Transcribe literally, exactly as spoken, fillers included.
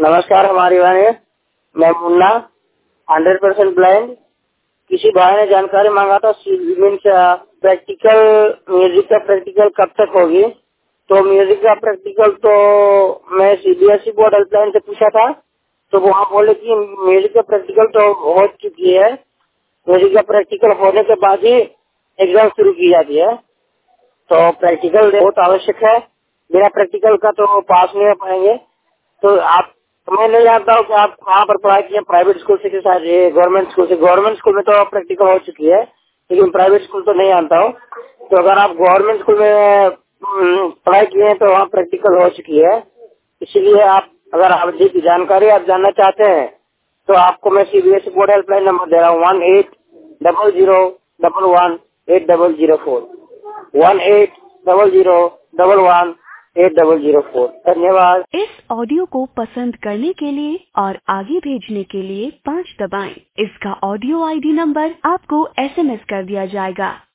नमस्कार हमारी वाणी, मैं मुन्ना, हंड्रेड परसेंट ब्लाइंड। किसी भाई ने जानकारी मांगा था मीन्स प्रैक्टिकल म्यूजिक का प्रैक्टिकल कब तक होगी। तो म्यूजिक का प्रैक्टिकल तो मैं सीबीएसई बोर्ड हेल्पलाइन से पूछा था, तो वहाँ बोले कि म्यूजिक का प्रैक्टिकल तो हो चुकी है। म्यूजिक का प्रैक्टिकल होने के बाद ही एग्जाम शुरू की जाती है। तो प्रैक्टिकल बहुत आवश्यक है, बिना प्रैक्टिकल का तो पास नहीं हो पाएंगे। तो आप मैं नहीं जानता हूँ कि आप कहाँ पर पढ़ाई किए, प्राइवेट स्कूल से कि गवर्नमेंट स्कूल से। गवर्नमेंट स्कूल में तो प्रैक्टिकल हो चुकी है, लेकिन प्राइवेट स्कूल तो नहीं जानता हूँ। तो अगर आप गवर्नमेंट स्कूल में हम्म, पढ़ाई किए हैं तो वहाँ प्रैक्टिकल हो चुकी है। इसीलिए आप अगर आप जी की जानकारी आप जानना चाहते हैं तो आपको मैं सीबीएसई बोर्ड हेल्पलाइन नंबर दे रहा हूँ one eight double zero double one eight double zero four one eight double zero double one eight double zero four. धन्यवाद। इस ऑडियो को पसंद करने के लिए और आगे भेजने के लिए पाँच दबाएं। इसका ऑडियो आईडी नंबर आपको एसएमएस कर दिया जाएगा।